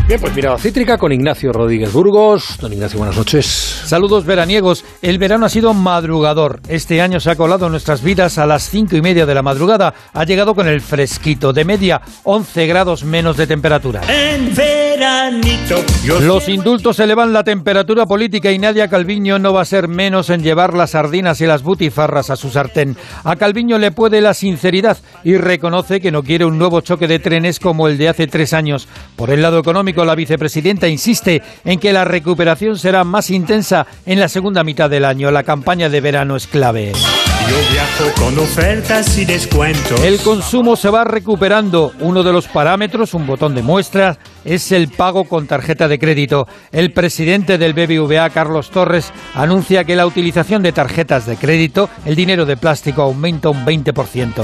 Bien, pues Mirada Cítrica con Ignacio Rodríguez Burgos. Don Ignacio, buenas noches. Saludos veraniegos. El verano ha sido madrugador. Este año se ha colado en nuestras vidas a las 5:30 de la madrugada. Ha llegado con el fresquito, de media 11 grados menos de temperatura. En veranito. Los indultos elevan la temperatura política y Nadia Calviño no va a ser menos en llevar las sardinas y las butifarras a su sartén. A Calviño le puede la sinceridad y reconoce que no quiere un nuevo choque de trenes como el de hace 3 años. Por el lado económico, la vicepresidenta insiste en que la recuperación será más intensa en la segunda mitad del año. La campaña de verano es clave. Yo viajo con ofertas y descuentos. El consumo se va recuperando. Uno de los parámetros, un botón de muestra, es el pago con tarjeta de crédito. El presidente del BBVA, Carlos Torres, anuncia que la utilización de tarjetas de crédito, el dinero de plástico, aumenta un 20%.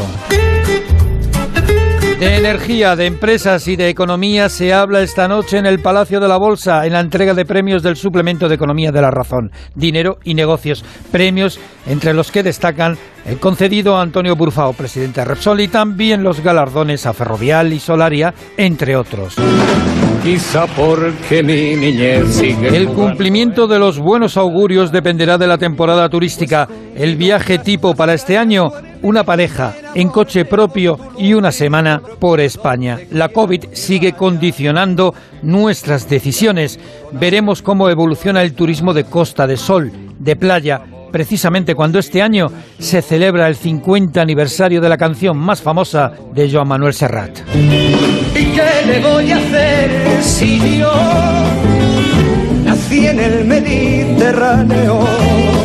De energía, de empresas y de economía se habla esta noche en el Palacio de la Bolsa, en la entrega de premios del Suplemento de Economía de La Razón. Dinero y negocios. Premios entre los que destacan el concedido a Antonio Burfao, presidente de Repsol, y también los galardones a Ferrovial y Solaria, entre otros. Quizá porque mi niñez sigue. El cumplimiento de los buenos augurios dependerá de la temporada turística. El viaje tipo para este año, una pareja en coche propio y una semana por España. La COVID sigue condicionando nuestras decisiones. Veremos cómo evoluciona el turismo de costa, de sol, de playa, precisamente cuando este año se celebra el 50 aniversario de la canción más famosa de Joan Manuel Serrat. ¿Y qué le voy a hacer si yo nací en el Mediterráneo?